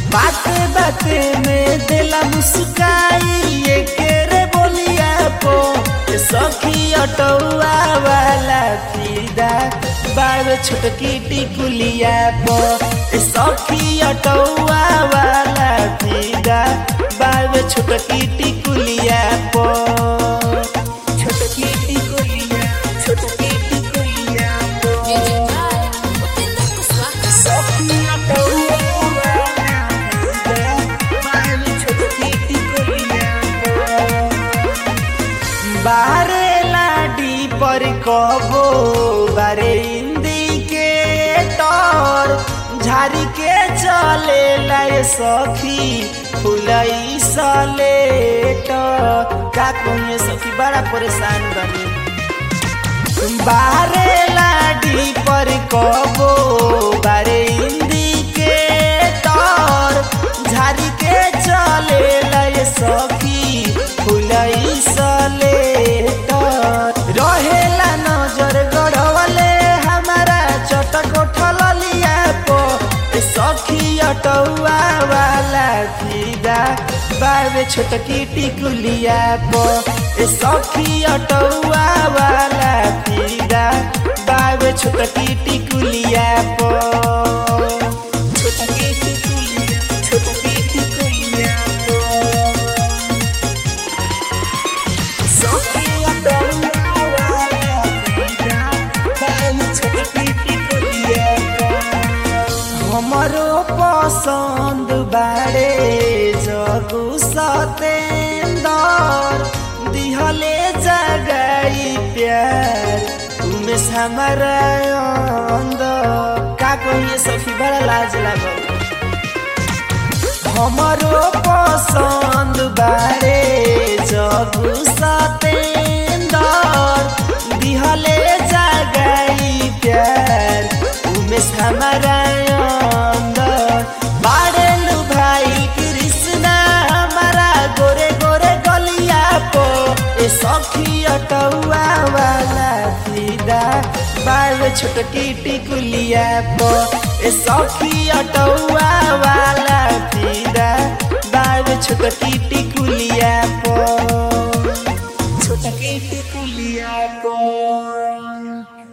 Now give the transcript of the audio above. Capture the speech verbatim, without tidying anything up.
बाते बाते में दिला मुस्काई ये केरे बोलिया पो सखी ऑटोवा वाला फीदा बावे छोटकी टिकुलिया पो सखी ऑटोवा वाला फीदा बावे छोटकी टिकुलिया पो छोटकी टिकुलिया छोटकी टिकुलिया पो सखी ऑटोवा वाला फीदा बावे छोटकी टिकुलिया पो बारे लाडी पर कबो बारे इंडिकेटर झारी के चले लाए सखी फुलई सलेट का कहिए सखी बड़ा परेशान बनी बारे लाडी पर कबो बारे इंडिकेटर झारी के चले लाए सखी फुलई सलेट रहेला नजर गड़वले हमारा चटक उठल लिया पो सखी ऑटोवा वाला फीदा बावे छोटकी टिकुलिया पो सखी ऑटोवा वाला फीदा बावे छोटकी टिकुलिया पो छोटकी टिकुलिया छोटकी टिकुलिया पो सखी ऑटोवा वाला फीदा बावे छोटकी टिकुलिया पो हमरो पसंद बारे जगु सतेंदर दिहले जगाई प्यार तुमे हमारा अंदर का कहिए सखी बड़ा लाज लागल हमरो पसंद बारे जगु सतेंदर दिहले जगाई प्यार तुमे हमारा सखी ऑटोवा वाला फीदा बावे छोटकी टिकुलिया पो सखी ऑटोवा वाला फीदा बावे छोटकी टिकुलिया पो छोटकी टिकुलिया पो।